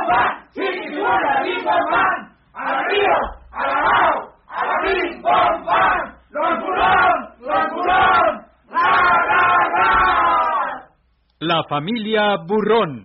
pan, chiquitibuna, bim, bom, pan. ¡A la río, a la bao, a la bim, bom, pan! ¡Los burrón! ¡Ra, ra, ra! La familia Burrón.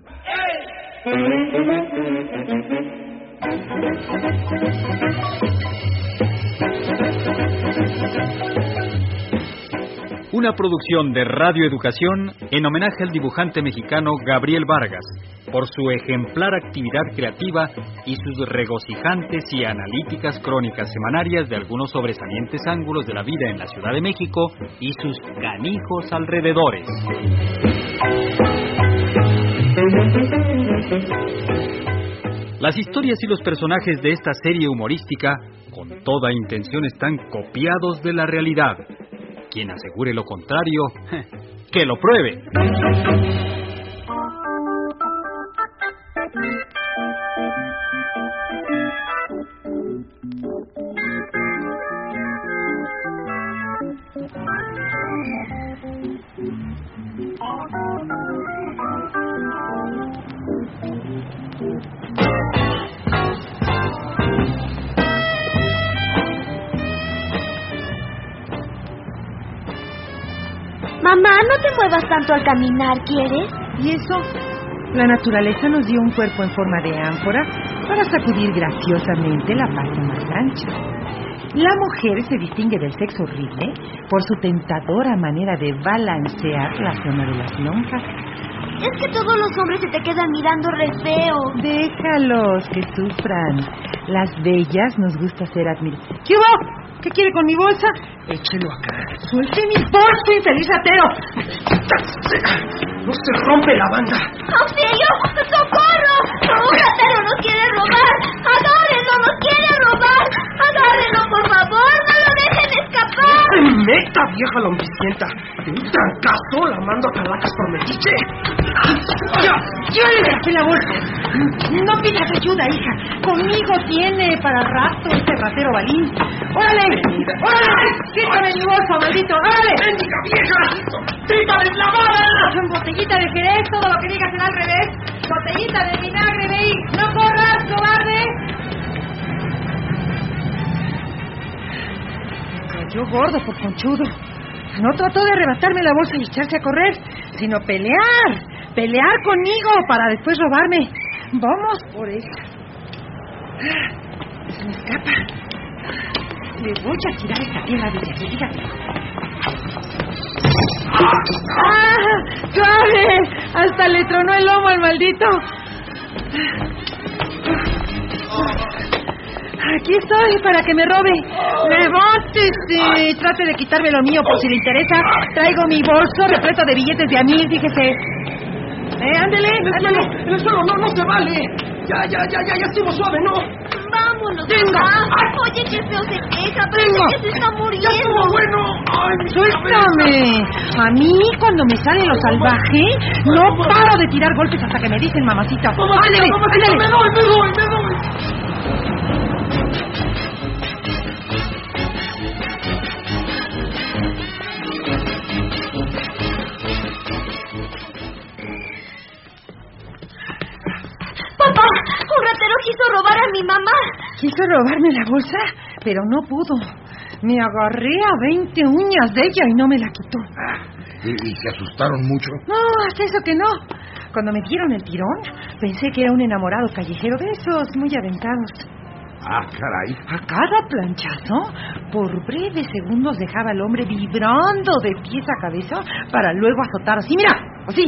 Una producción de Radio Educación en homenaje al dibujante mexicano Gabriel Vargas por su ejemplar actividad creativa y sus regocijantes y analíticas crónicas semanarias de algunos sobresalientes ángulos de la vida en la Ciudad de México y sus canijos alrededores. Las historias y los personajes de esta serie humorística, con toda intención, están copiados de la realidad. Quien asegure lo contrario, ¡que lo pruebe! Mamá, no te muevas tanto al caminar, ¿quieres? ¿Y eso? La naturaleza nos dio un cuerpo en forma de ánfora para sacudir graciosamente la parte más ancha. La mujer se distingue del sexo horrible por su tentadora manera de balancear la zona de las lonjas. Es que todos los hombres se te quedan mirando re feo. Déjalos que sufran. Las bellas nos gusta ser admiradas. ¿Qué hubo? ¿Qué quiere con mi bolsa? Échelo acá. ¡Suelte mi bolso, infeliz ratero! ¡No se rompe la banda! ¡Auxilio! ¡Socorro! ¡Un ratero nos quiere robar! ¡Agárrenlo! ¡Nos quiere robar! ¡Agárrenlo, por favor! ¡No lo dejen escapar! ¡Neta, vieja lombricienta! De un trancazo la mando a Calacas por metiche. ¡Yo le dejé la bolsa! No pidas ayuda, hija. Conmigo tiene para rato este ratero balín. ¡Órale! ¡Órale! ¡Quítame mi bolsa, maldito! ¡Órale! ¡Bendiga vieja! ¡Trita deslavada! Botellita de Jerez, todo lo que digas será al revés. Botellita de vinagre, veí. ¡No corras, cobarde! Cayó gordo por conchudo. No trató de arrebatarme la bolsa y echarse a correr, sino pelear. Pelear conmigo para después robarme. Vamos por ella. Se me escapa. Le voy a tirar esta tierra de aquí, fíjate. ¡Suave! Hasta le tronó el lomo al maldito. Aquí estoy para que me robe. Levántese y trate de quitarme lo mío por si le interesa. Traigo mi bolso repleto de billetes de $1,000, fíjese. Ándele. En el suelo, no se vale. Ya estamos suave, ¿no? Vámonos, ¡Venga! mamá. Oye, qué feo se queja. Parece que se está muriendo. ¡Ya estuvo bueno! ¡Ay, ¡Suéltame! A mí, cuando me sale lo salvaje, no paro de tirar golpes hasta que me dicen mamacita. ¡Ándele! ¡Me doy! ¡Papá! ¡Un ratero quiso robar a mi mamá! Quiso robarme la bolsa, pero no pudo. Me agarré a 20 uñas de ella y no me la quitó. ¿Y se asustaron mucho? No, hasta eso que no. Cuando me dieron el tirón, pensé que era un enamorado callejero de esos muy aventados. Ah, caray. A cada planchazo, por breves segundos dejaba al hombre vibrando de pies a cabeza para luego azotar así, mira, así.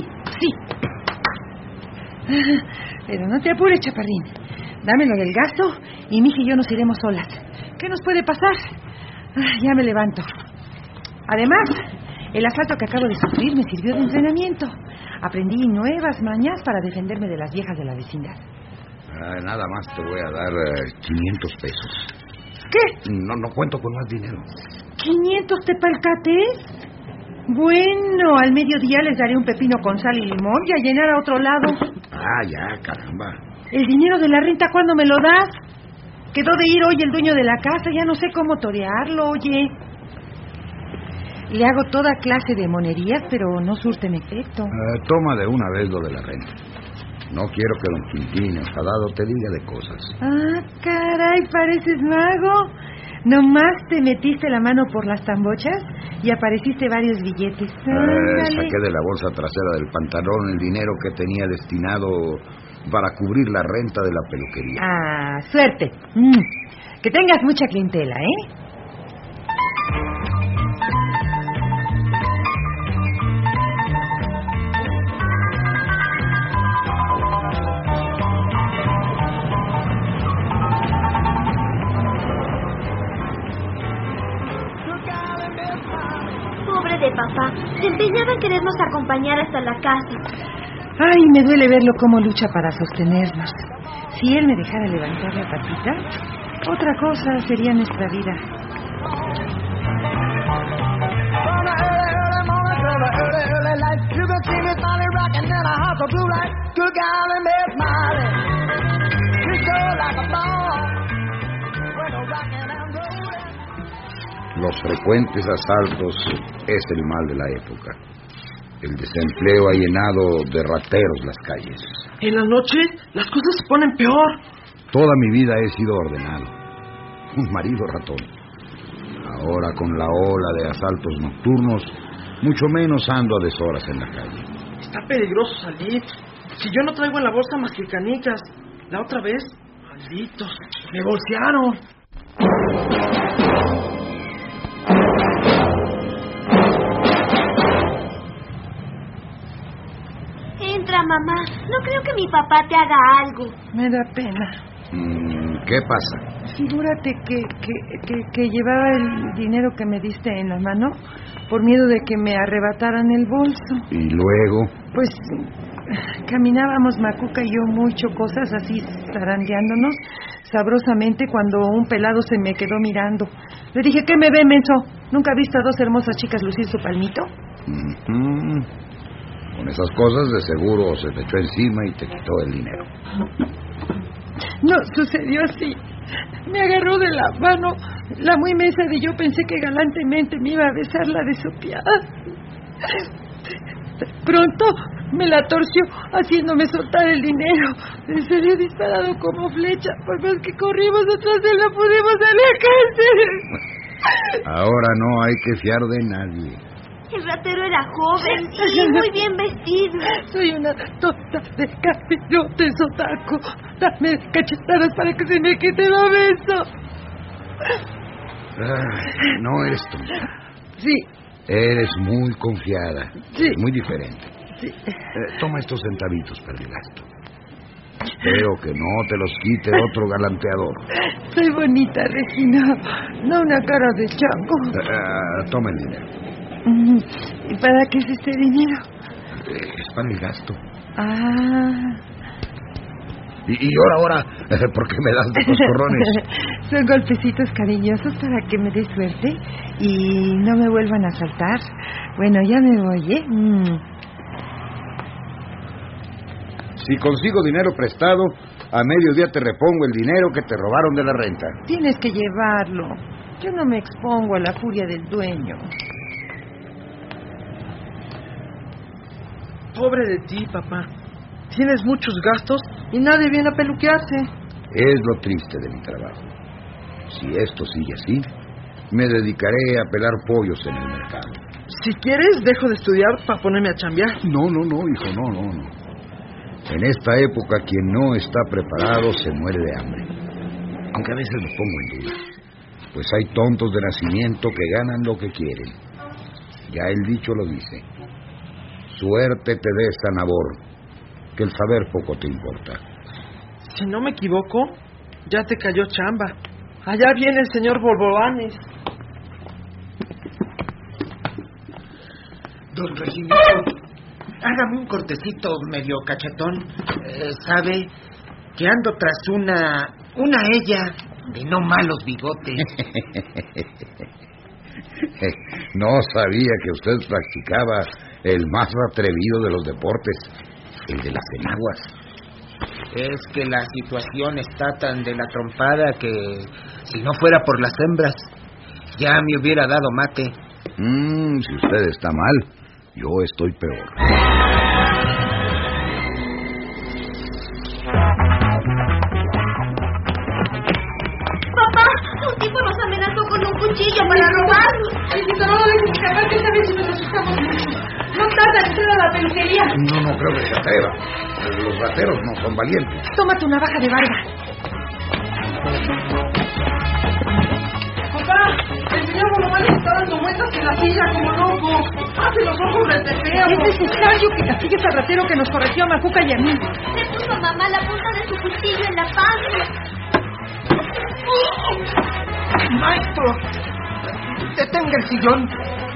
Pero no te apures, chaparrín. Dame lo del gasto y Mija y yo nos iremos solas. ¿Qué nos puede pasar? Ya me levanto. Además, el asalto que acabo de sufrir me sirvió de entrenamiento. Aprendí nuevas mañas para defenderme de las viejas de la vecindad. Nada más te voy a dar 500 pesos. ¿Qué? No cuento con más dinero. ¿500 tepalcates? Bueno, al mediodía les daré un pepino con sal y limón y a llenar a otro lado. Ya, caramba. ¿El dinero de la renta cuándo me lo das? Quedó de ir hoy el dueño de la casa, ya no sé cómo torearlo, oye. Le hago toda clase de monerías, pero no surten efecto. Toma de una vez lo de la renta. No quiero que don Quintín, enfadado, te diga de cosas. Ah, caray, pareces mago. Nomás te metiste la mano por las tambochas y apareciste varios billetes. Saqué de la bolsa trasera del pantalón el dinero que tenía destinado para cubrir la renta de la peluquería. Ah, suerte. Que tengas mucha clientela, ¿eh? De papá, se empeñaba en querernos acompañar hasta la casa. Ay, me duele verlo cómo lucha para sostenernos. Si él me dejara levantar la patita, otra cosa sería nuestra vida. Los frecuentes asaltos es el mal de la época. El desempleo ha llenado de rateros las calles. En la noche las cosas se ponen peor. Toda mi vida he sido ordenado. Un marido ratón. Ahora con la ola de asaltos nocturnos, mucho menos ando a deshoras en la calle. Está peligroso salir. Si yo no traigo en la bolsa más que canicas. La otra vez, malditos, me bolsearon. Entra, mamá. No creo que mi papá te haga algo. Me da pena. ¿Qué pasa? Figúrate que llevaba el dinero que me diste en la mano por miedo de que me arrebataran el bolso. ¿Y luego? Pues caminábamos Macuca y yo muy chocosas, así zarandeándonos sabrosamente, cuando un pelado se me quedó mirando. Le dije, ¿qué me ve, menso? ¿Nunca has visto a dos hermosas chicas lucir su palmito? Con esas cosas de seguro se te echó encima y te quitó el dinero. No sucedió así. Me agarró de la mano la muy mesa y yo pensé que galantemente me iba a besar la desopiada. Pronto me la torció haciéndome soltar el dinero. Me salió disparado como flecha. Por más que corrimos detrás de él, no pudimos salir a cárcel. Ahora no hay que fiar de nadie. El ratero era joven y muy bien vestido. Soy una tonta de capirote, sotaco. Dame cachetadas para que se me quite la beso. No eres tonta. Sí. Eres muy confiada. Sí. Muy diferente. Sí. Toma estos centavitos para el gasto. Espero que no te los quite otro galanteador. Soy bonita, Regina. No una cara de chango. Toma el dinero. ¿Y para qué es este dinero? Es para el gasto. Ah. Y ahora, ¿por qué me das de coscorrones? Son golpecitos cariñosos para que me dé suerte y no me vuelvan a asaltar. Bueno, ya me voy, ¿eh? Si consigo dinero prestado, a mediodía te repongo el dinero que te robaron de la renta. Tienes que llevarlo. Yo no me expongo a la furia del dueño. Pobre de ti, papá. Tienes muchos gastos y nadie viene a peluquearse. Es lo triste de mi trabajo. Si esto sigue así, me dedicaré a pelar pollos en el mercado. Si quieres, dejo de estudiar para ponerme a chambear. No, hijo, no. En esta época, quien no está preparado se muere de hambre. Aunque a veces lo pongo en duda. Pues hay tontos de nacimiento que ganan lo que quieren. Ya el dicho lo dice. Suerte te dé esta labor, que el saber poco te importa. Si no me equivoco, ya te cayó chamba. Allá viene el señor Bolbolanes. Don Reginito, hágame un cortecito medio cachetón. ¿Sabe? Que ando tras una ella de no malos bigotes. No sabía que usted practicaba el más atrevido de los deportes, el de las enaguas. Es que la situación está tan de la trompada que si no fuera por las hembras, ya me hubiera dado mate. Si usted está mal, yo estoy peor. escapar, que esta vez si nos asustamos mucho. No tarda en entrar a la peluquería. No creo que se atreva. Los rateros no son valientes. Toma tu navaja de barba. Papá, el señor Bolomán está dando vueltas en la silla como loco. Hace los ojos retefeos. Es necesario que castigues al ratero que nos corregió a Macuca y a mí. Le puso mamá la punta de su cuchillo en la panza. Maestro, detenga el sillón.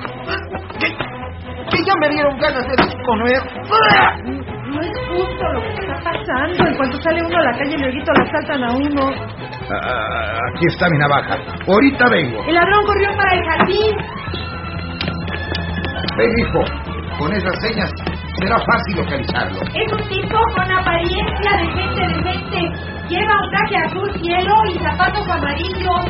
Que ya me dieron ganas de desconocer. No es justo lo que está pasando. En cuanto sale uno a la calle, luego lo asaltan a uno. Aquí está mi navaja. Ahorita vengo. El ladrón corrió para el jardín. Ven, hijo. Con esas señas será fácil localizarlo. Es un tipo con apariencia de gente. Lleva un traje azul cielo y zapatos amarillos.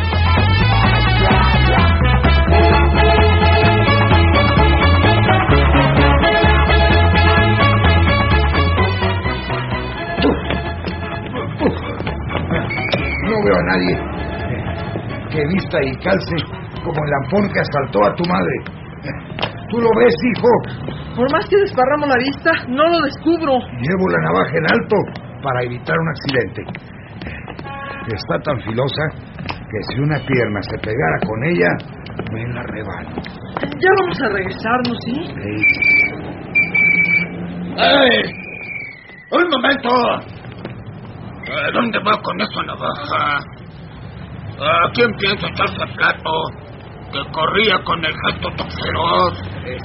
No veo a nadie que vista y calce como el lampón que asaltó a tu madre. ¿Tú lo ves, hijo? Por más que desparramos la vista, no lo descubro. Llevo la navaja en alto para evitar un accidente. Está tan filosa que si una pierna se pegara con ella, me la rebano. Ya vamos a regresarnos, ¿sí? ¡Ey! ¡Un momento! ¿Dónde va con esa navaja? ¿A quién piensa echarse a plato? Que corría con el gesto tan feroz.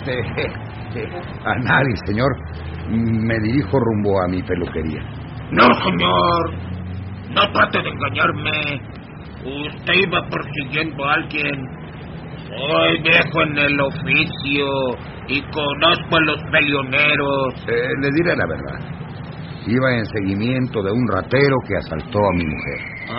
A nadie, señor. Me dirijo rumbo a mi peluquería. No, señor. No trate de engañarme. Usted iba persiguiendo a alguien. Soy viejo en el oficio y conozco a los peleoneros. Le diré la verdad. Iba en seguimiento de un ratero que asaltó a mi mujer.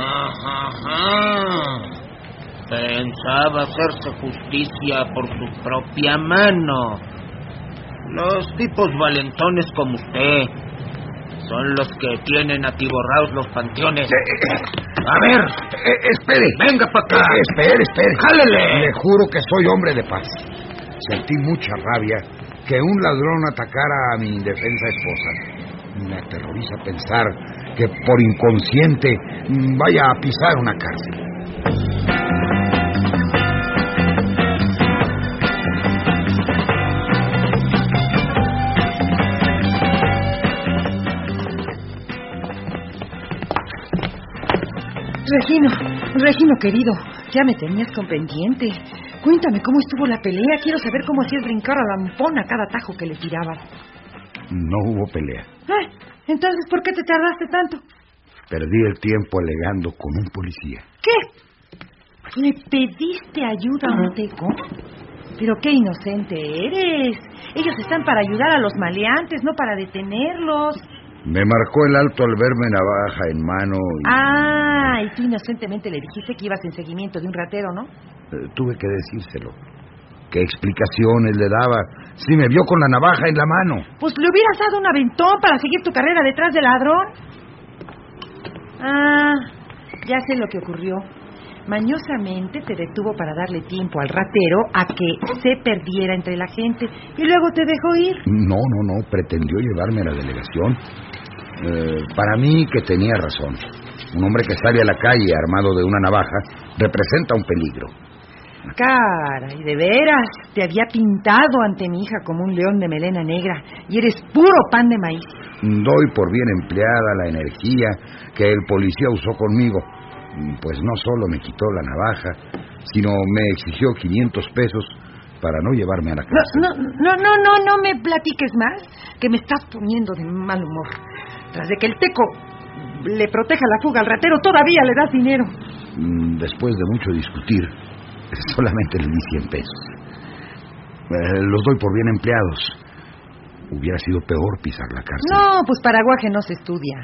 Ajá. Pensaba hacerse justicia por su propia mano. Los tipos valentones como usted son los que tienen atiborrados los panteones. A ver, espere. Venga para acá. Espere. ¡Jálele! Le juro que soy hombre de paz. Sentí mucha rabia que un ladrón atacara a mi indefensa esposa. Me aterroriza pensar que por inconsciente vaya a pisar una cárcel. Regino querido, ya me tenías con pendiente. Cuéntame cómo estuvo la pelea. Quiero saber cómo hacías brincar a la lampón a cada tajo que le tirabas. No hubo pelea. Entonces, ¿por qué te tardaste tanto? Perdí el tiempo alegando con un policía. ¿Qué? ¿Le pediste ayuda a un teco? Pero qué inocente eres. Ellos están para ayudar a los maleantes, no para detenerlos. Me marcó el alto al verme navaja en mano y... y tú inocentemente le dijiste que ibas en seguimiento de un ratero, ¿no? Tuve que decírselo. ¿Qué explicaciones le daba si me vio con la navaja en la mano? Pues le hubieras dado un aventón para seguir tu carrera detrás del ladrón. Ya sé lo que ocurrió. Mañosamente te detuvo para darle tiempo al ratero a que se perdiera entre la gente y luego te dejó ir. No. Pretendió llevarme a la delegación. Para mí que tenía razón. Un hombre que sale a la calle armado de una navaja representa un peligro. Caray, de veras, te había pintado ante mi hija como un león de melena negra y eres puro pan de maíz. Doy por bien empleada la energía que el policía usó conmigo, pues no solo me quitó la navaja, sino me exigió 500 pesos para no llevarme a la cárcel. No me platiques más, que me estás poniendo de mal humor. Tras de que el teco le proteja la fuga al ratero, todavía le das dinero. Después de mucho discutir, solamente le di 100 pesos. Los doy por bien empleados. Hubiera sido peor pisar la cárcel. No, pues paraguaje no se estudia.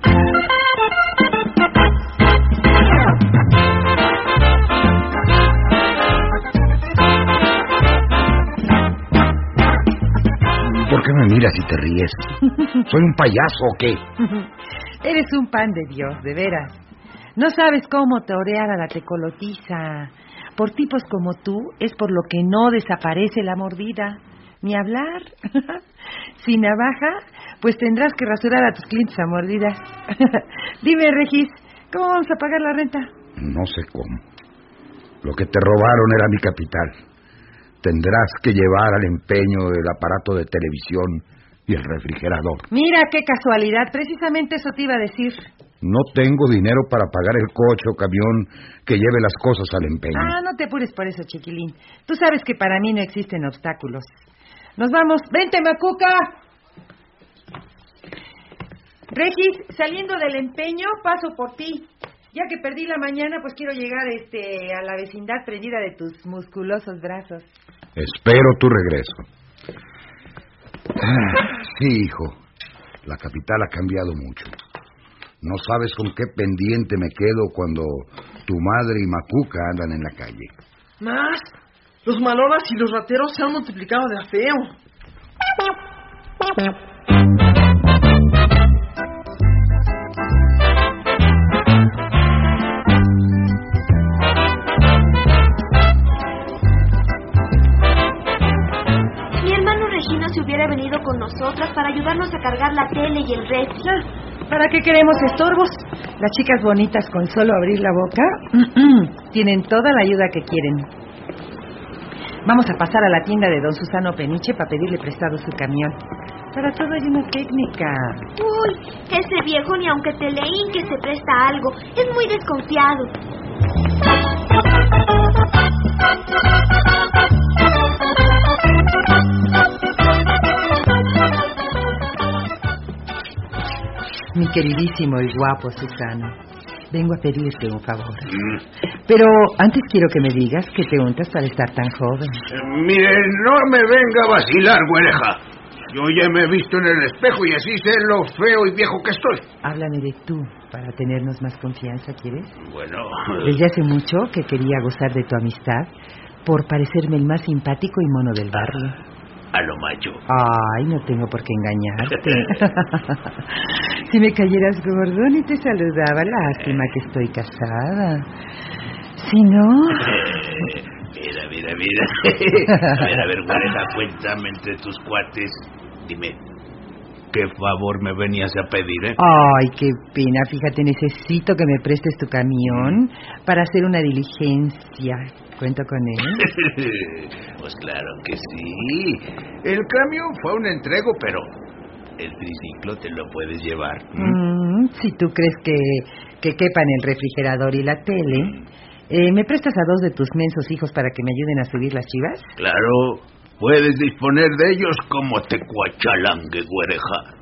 ¿Por qué me miras y te ríes? ¿Soy un payaso o qué? Eres un pan de Dios, de veras. No sabes cómo torear a la tecolotiza. Por tipos como tú es por lo que no desaparece la mordida. Ni hablar. Si navaja, pues tendrás que rasurar a tus clientes a mordidas. Dime, Regis, ¿cómo vamos a pagar la renta? No sé cómo. Lo que te robaron era mi capital. Tendrás que llevar al empeño el aparato de televisión y el refrigerador. Mira qué casualidad, precisamente eso te iba a decir. No tengo dinero para pagar el coche o camión que lleve las cosas al empeño. No te apures por eso, chiquilín. Tú sabes que para mí no existen obstáculos. Nos vamos. ¡Vente, Macuca! Regis, saliendo del empeño, paso por ti. Ya que perdí la mañana, pues quiero llegar a la vecindad prendida de tus musculosos brazos. Espero tu regreso. Sí, hijo. La capital ha cambiado mucho. No sabes con qué pendiente me quedo cuando tu madre y Macuca andan en la calle. Más, los maloras y los rateros se han multiplicado de a feo. Mi hermano Regino se hubiera venido con nosotras para ayudarnos a cargar la tele y el refri. ¿Para qué queremos estorbos? Las chicas bonitas con solo abrir la boca tienen toda la ayuda que quieren. Vamos a pasar a la tienda de don Susano Peniche para pedirle prestado su camión. Para todo hay una técnica. Uy, ese viejo ni aunque te le hinque se presta a algo. Es muy desconfiado. Mi queridísimo y guapo Susano, vengo a pedirte un favor. Pero antes quiero que me digas qué te untas para estar tan joven. Mire, no me venga a vacilar, güereja. Yo ya me he visto en el espejo y así sé lo feo y viejo que estoy. Háblame de tú, para tenernos más confianza, ¿quieres? Bueno... Desde hace mucho que quería gozar de tu amistad por parecerme el más simpático y mono del barrio. A lo macho. Ay, no tengo por qué engañarte. Si me cayeras gordo ni te saludaba, lástima que estoy casada. Si no... Mira. A ver, güereja, cuéntame entre tus cuates. Dime, ¿qué favor me venías a pedir, Ay, qué pena. Fíjate, necesito que me prestes tu camión para hacer una diligencia. ¿Cuento con él? Pues claro que sí. El camión fue un entrego, pero el triciclo te lo puedes llevar. Si tú crees que quepa en el refrigerador y la tele, ¿me prestas a 2 de tus mensos hijos para que me ayuden a subir las chivas? Claro, puedes disponer de ellos como te cuachalangue, güereja.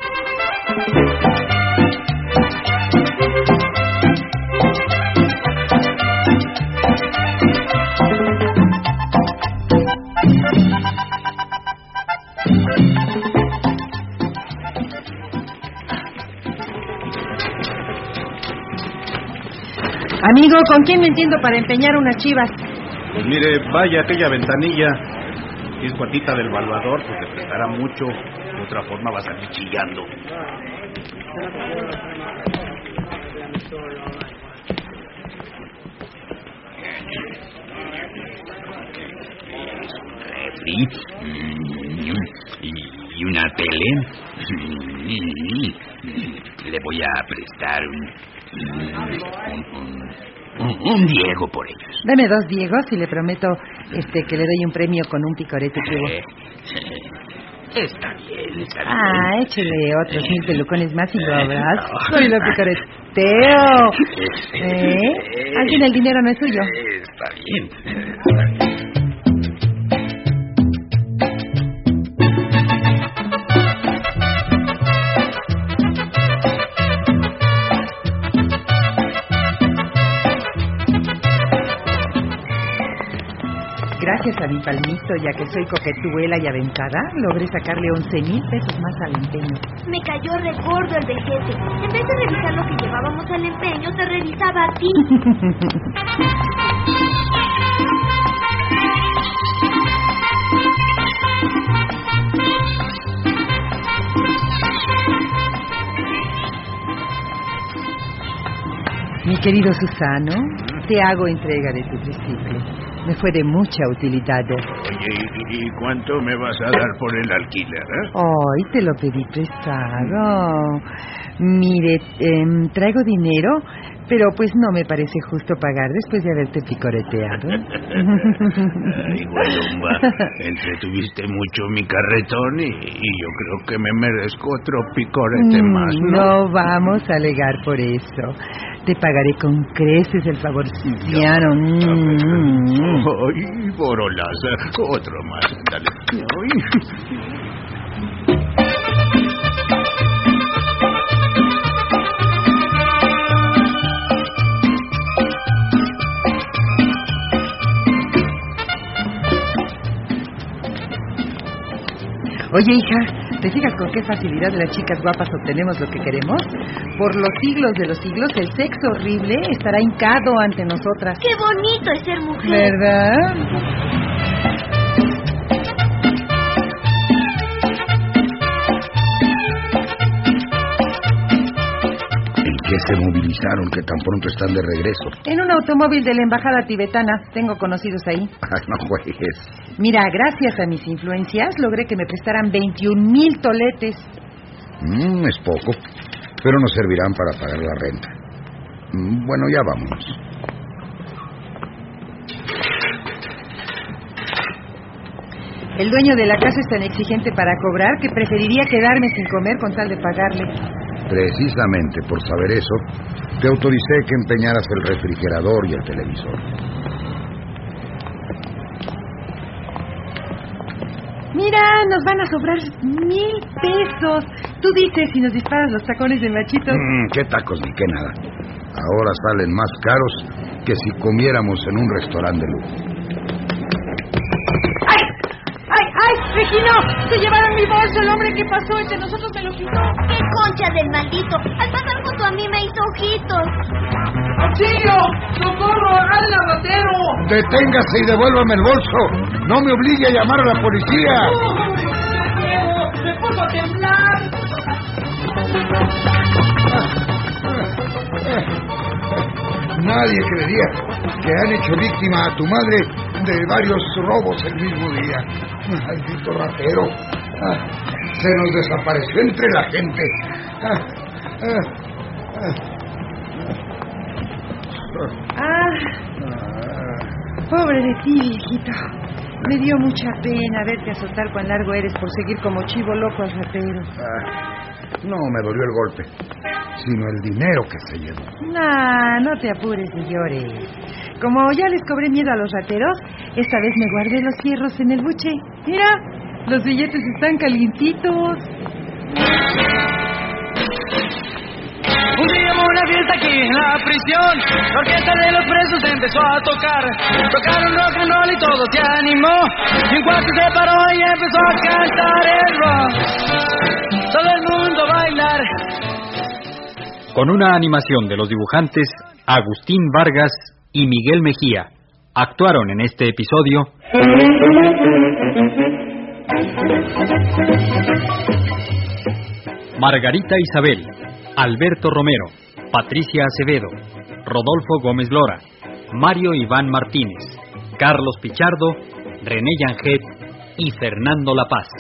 Amigo, ¿con quién me entiendo para empeñar unas chivas? Pues mire, vaya aquella ventanilla. Si es cuatita del valuador, pues le prestará mucho. De otra forma va a salir chillando. Refri y una tele. Le voy a prestar un Diego por ellos. Dame 2 Diegos y le prometo que le doy un premio con un picorete que hubo. Está bien. Échele otros 1000 pelucones más y lo habrás. Soy lo picoreteo. Al fin el dinero no es suyo. Está bien. Gracias a mi palmito, ya que soy coquetuela y aventada, logré sacarle 11,000 pesos más al empeño. Me cayó regordo el vejete. En vez de revisar lo que llevábamos al empeño, te revisaba a ti. Mi querido Susano, te hago entrega de tu triciclo. Me fue de mucha utilidad. Oye, ¿y cuánto me vas a dar por el alquiler, Ay, te lo pedí prestado. Mire, traigo dinero, pero pues no me parece justo pagar después de haberte picoreteado. Ay, Guayomba, entretuviste mucho mi carretón y yo creo que me merezco otro picorete más, ¿no? No vamos a alegar por eso. Te pagaré con creces el favorciano. Ay, borolaza, otro más, dale. Ay. Oye, hija, ¿te fijas con qué facilidad las chicas guapas obtenemos lo que queremos? Por los siglos de los siglos, el sexo horrible estará hincado ante nosotras. ¡Qué bonito es ser mujer! ¿Verdad? ¿En qué se movilizaron que tan pronto están de regreso? En un automóvil de la embajada tibetana. Tengo conocidos ahí. Ay, no juegues. Mira, gracias a mis influencias logré que me prestaran 21,000 toletes. Es poco, pero nos servirán para pagar la renta. Bueno, ya vámonos. El dueño de la casa es tan exigente para cobrar que preferiría quedarme sin comer con tal de pagarle. Precisamente por saber eso, te autoricé que empeñaras el refrigerador y el televisor. Mira, nos van a sobrar 1,000 pesos. Tú dices si nos disparas los tacones de machito. ¿Qué tacos ni qué nada? Ahora salen más caros que si comiéramos en un restaurante de lujo. ¡Ay, Regino! ¡Se llevaron mi bolso! El hombre que pasó entre nosotros me lo quitó. ¡Qué concha del maldito! Al pasar junto a mí me hizo ojitos. ¡Auxilio! ¡Socorro! ¡Al lavadero! ¡Deténgase y devuélvame el bolso! ¡No me obligue a llamar a la policía! ¡Me puso a temblar! Nadie creería que han hecho víctima a tu madre de varios robos el mismo día. Maldito ratero. Se nos desapareció entre la gente. Pobre de ti, viejito. Me dio mucha pena verte azotar cuán largo eres por seguir como chivo loco al ratero. No me dolió el golpe, sino el dinero que se llevó. No te apures ni llores. Como ya les cobré miedo a los rateros, esta vez me guardé los fierros en el buche. Mira, los billetes están calientitos. Un día hubo una fiesta aquí en la prisión. La orquesta de los presos empezó a tocar. Tocaron rock and roll y todo se animó. Y un cuarto se paró y empezó a cantar el rock. Todo el mundo a bailar. Con una animación de los dibujantes Agustín Vargas y Miguel Mejía, actuaron en este episodio Margarita Isabel, Alberto Romero, Patricia Acevedo, Rodolfo Gómez Lora, Mario Iván Martínez, Carlos Pichardo, René Yanget y Fernando La Paz.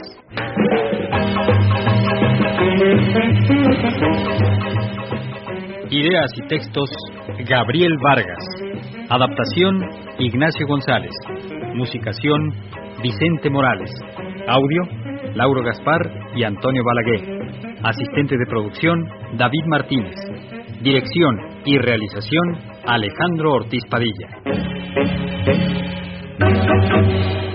Ideas y textos, Gabriel Vargas. Adaptación, Ignacio González. Musicación, Vicente Morales. Audio, Lauro Gaspar y Antonio Balaguer. Asistente de producción, David Martínez. Dirección y realización, Alejandro Ortiz Padilla.